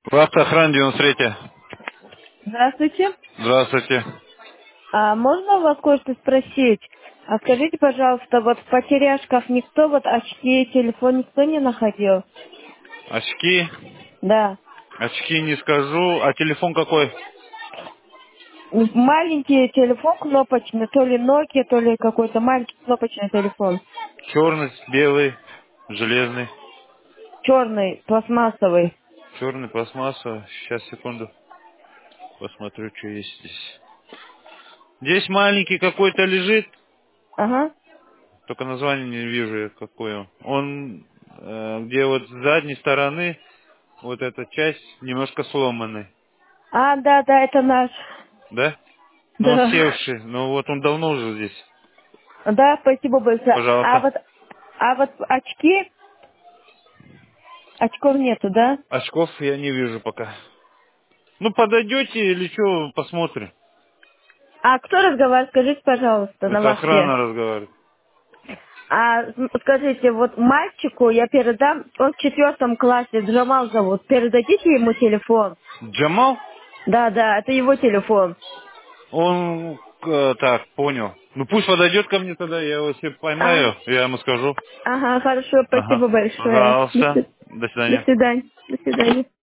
Автоохрана 93. Здравствуйте. Здравствуйте. Можно у вас кое-что спросить? Скажите, пожалуйста, вот в потеряшках никто, вот очки, телефон никто не находил? Очки? Да. Очки не скажу. А телефон какой? Маленький телефон кнопочный, то ли Nokia, то ли какой-то маленький кнопочный телефон. Черный, белый, железный. Черный, пластмассовый. Черный, пластмасса. Сейчас, секунду. Посмотрю, что есть здесь. Здесь маленький какой-то лежит. Ага. Только название не вижу, я какой он. Он, где вот с задней стороны, вот эта часть немножко сломанный. Да, да, это наш. Да? Ну, он Да. севший. Ну, вот он давно уже здесь. Да, спасибо большое. Пожалуйста. А вот очки, очков нету, да? Очков я не вижу пока. Ну, подойдете или что, посмотрим. Кто разговаривает, скажите, пожалуйста, на Это ваш вес. охрана разговаривает. Скажите, вот мальчику я передам, он в 4 классе, Джамал зовут, передадите ему телефон? Джамал? Да, да, это его телефон. Он, так, понял. Ну, пусть подойдет ко мне тогда, я его себе А, поймаю, я ему скажу. ага, хорошо, Ага. спасибо большое. Пожалуйста. До До свидания. свидания. До свидания.